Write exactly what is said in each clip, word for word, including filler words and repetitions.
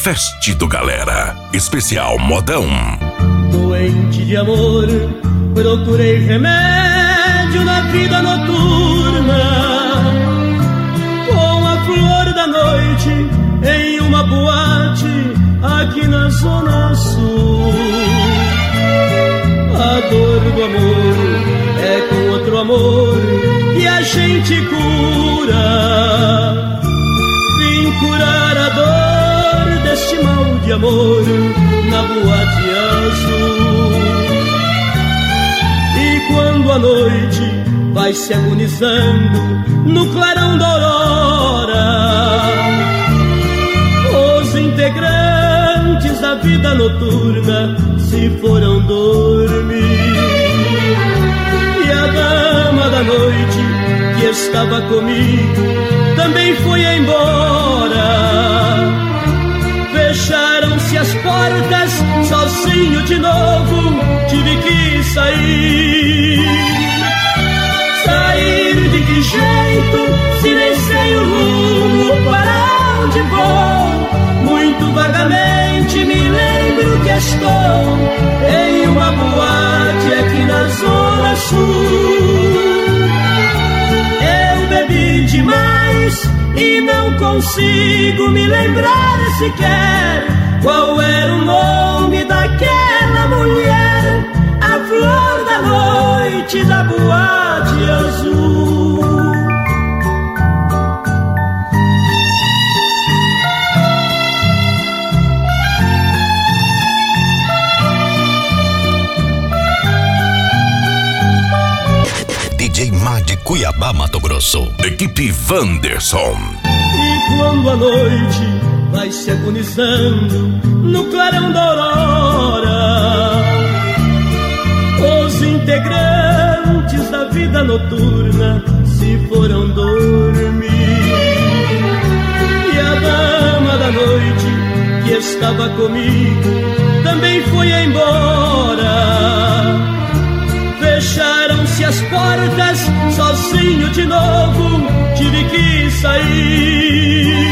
Feste do Galera, especial modão. Doente de amor, procurei remédio na vida noturna, com a flor da noite em uma boate aqui na Zona Sul. A dor do amor é com outro amor que a gente cura. Vim curar a dor deste mal de amor na boate azul. E quando a noite vai se agonizando no clarão da aurora, os integrantes da vida noturna se foram dormir. E a dama da noite que estava comigo também foi embora. Fecharam-se as portas, sozinho de novo tive que sair. Sair de que jeito, se nem sei o rumo, para onde vou? Muito vagamente me lembro que estou em uma boate aqui na Zona Sul. Eu bebi demais e não consigo me lembrar sequer qual era o nome daquela mulher, a flor da noite da boate azul. D J Má de Cuiabá, Mato Grosso. Equipe Wanderson. E quando a noite vai se agonizando no clarão da aurora, os integrantes da vida noturna se foram dormir. E a dama da noite que estava comigo também foi embora. Fecharam-se as portas, sozinho de novo tive que sair.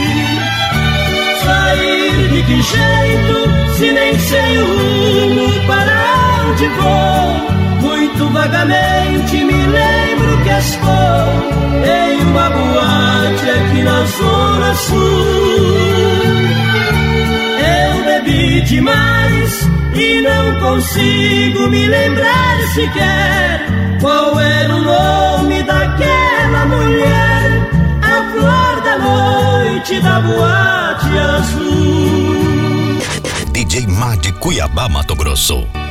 Sair de que jeito, se nem sei o rumo, para onde vou? Muito vagamente me lembro que estou em uma boate aqui na Zona Sul. Eu bebi demais e não consigo me lembrar sequer qual era o nome daquela mulher, a flor da noite da boate azul. D J Má de Cuiabá, Mato Grosso.